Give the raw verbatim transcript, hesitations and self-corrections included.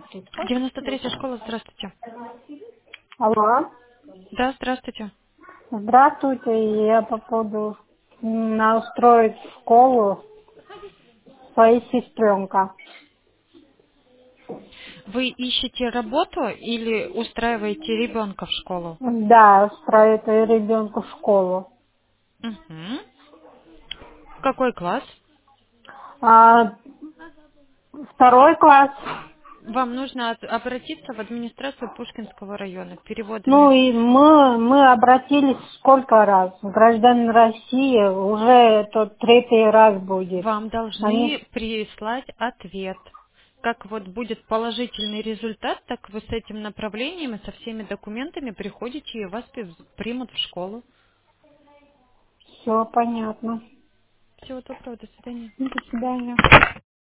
девяносто третья школа, здравствуйте. Алло. Да, здравствуйте. Здравствуйте. Я по поводу м, устроить в школу своей сестренка. Вы ищете работу или устраиваете ребенка в школу? Да, устроить ребенку в школу. Угу. В какой класс? А, второй класс. Вам нужно от- обратиться в администрацию Пушкинского района Ну переводами. и мы, мы обратились сколько раз. Гражданин России уже это третий раз будет. Вам Они должны прислать ответ. Как вот будет положительный результат, так вы с этим направлением и со всеми документами приходите и вас пи- примут в школу. все понятно. Всего доброго, до свидания. До свидания.